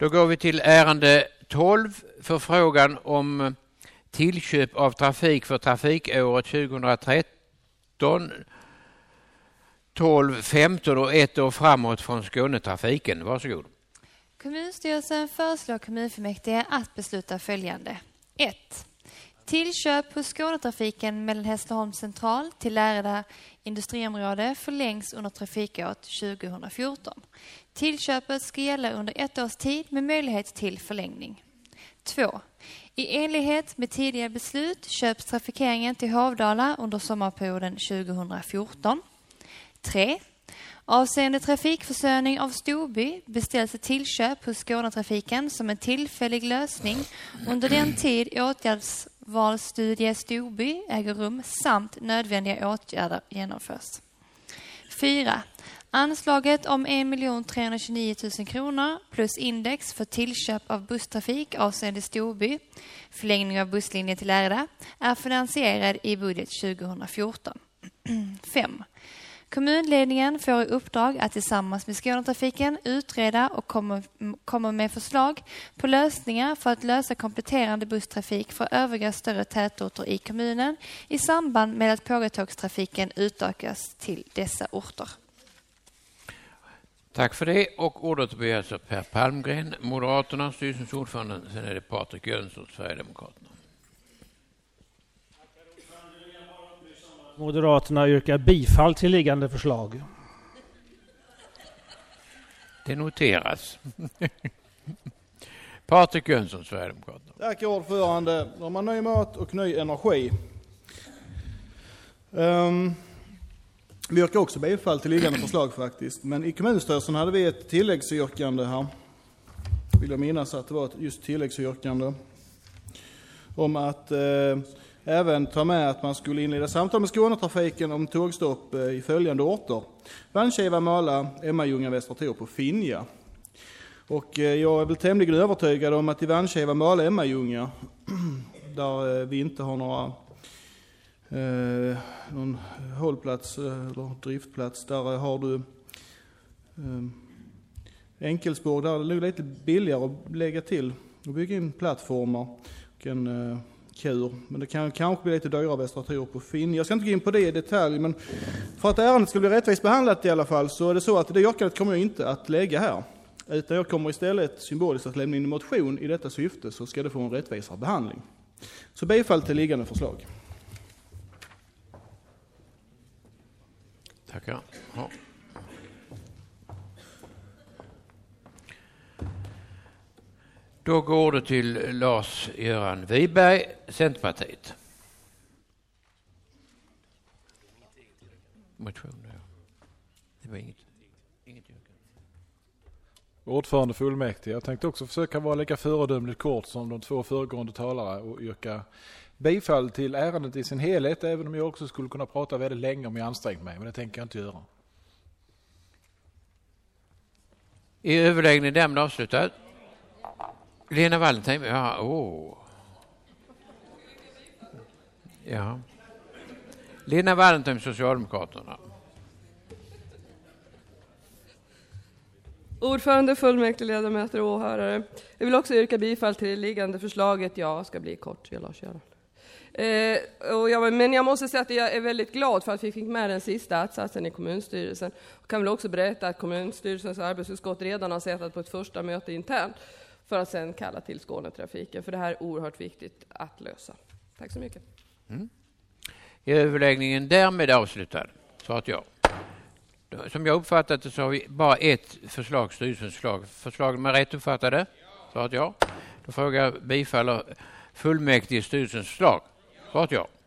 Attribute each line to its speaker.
Speaker 1: Då går vi till ärende 12, förfrågan om tillköp av trafik för trafikåret 2013, 12, 15 och ett år framåt från Skånetrafiken. Varsågod.
Speaker 2: Kommunstyrelsen föreslår kommunfullmäktige att besluta följande. 1. Tillköp hos Skånetrafiken mellan Hässleholms central till Lärda industriområde förlängs under trafikåret 2014. Tillköpet ska gälla under 1 års tid med möjlighet till förlängning. 2. I enlighet med tidigare beslut köps trafikeringen till Hovdala under sommarperioden 2014. 3. Avseende trafikförsörjning av Storby beställs ett tillköp hos Skånetrafiken som en tillfällig lösning under den tid åtgärdsvalsstudie Storby äger rum samt nödvändiga åtgärder genomförs. 4. Anslaget om 1 329 000 kronor plus index för tillköp av busstrafik avseende Storby, förlängning av busslinjen till Lärda, är finansierad i budget 2014. 5. Kommunledningen får i uppdrag att tillsammans med Skånetrafiken utreda och komma med förslag på lösningar för att lösa kompletterande busstrafik för övriga större tätorter i kommunen i samband med att pågatågstrafiken utökas till dessa orter.
Speaker 1: Tack för det. Och ordet begärs av Per Palmgren, Moderaterna, styrelsens ordförande. Sen är det Patrik Jönsson, Sverigedemokraterna.
Speaker 3: Moderaterna yrkar bifall till liggande förslag.
Speaker 1: Det noteras. Patrik Jönsson, Sverigedemokraterna.
Speaker 4: Tack ordförande. De har ny mat och ny energi. Vi yrkar också bifall till liggande förslag faktiskt. Men i kommunstyrelsen hade vi ett tilläggsyrkande här. Vill jag minnas att det var ett just tilläggsyrkande. Om att även ta med att man skulle inleda samtal med Skånetrafiken om tågstopp i följande orter. Vanskiva, Mala, Emmaljunga, Västra Torp och Finja. Och jag är väl tämligen övertygad om att i Vanskiva, Mala, Emmaljunga, där vi inte har någon hållplats eller driftplats, där har du enkelspår, där det är lite billigare att lägga till och bygga in plattformar och en kur. Men det kan kanske bli lite dyrare Västra Torp och Finja. Jag ska inte gå in på det i detalj, men för att ärendet ska bli rättvist behandlat i alla fall, så är det så att det yrkandet kommer jag inte att lägga här. Utan jag kommer istället symboliskt att lämna in en motion i detta syfte, så ska det få en rättvisare behandling. Så bifall till liggande förslag.
Speaker 1: Tackar. Ja. Då går det till Lars-Göran Wiberg, Centerpartiet. Motion, ja. Det var inget yrkande.
Speaker 5: Ordförande fullmäktige. Jag tänkte också försöka vara lika föredömligt kort som de två föregående talare och yrka bifall till ärendet i sin helhet, även om jag också skulle kunna prata väldigt länge om jag ansträngt mig, men det tänker jag inte göra.
Speaker 1: I överläggningen därmed avslutad. Lena Wallentheim, ja. Lena Wallentheim, Socialdemokraterna.
Speaker 6: Ordförande, fullmäktige, ledamöter och åhörare. Jag vill också yrka bifall till det liggande förslaget. Jag ska bli kort, Lars-Göran. Men jag måste säga att jag är väldigt glad för att vi fick med den sista attsatsen i kommunstyrelsen. Jag kan väl också berätta att kommunstyrelsens arbetsutskott redan har sett på ett första möte internt för att sedan kalla till Skånetrafiken. För det här är oerhört viktigt att lösa. Tack så mycket.
Speaker 1: Är överläggningen därmed avslutad? Så att jag. Som jag uppfattat det så har vi bara ett förslag, styrelsens förslag. Förslagen är rätt uppfattade? Så att jag. Då frågar jag bifaller fullmäktige styrelsens förslag. Så att jag.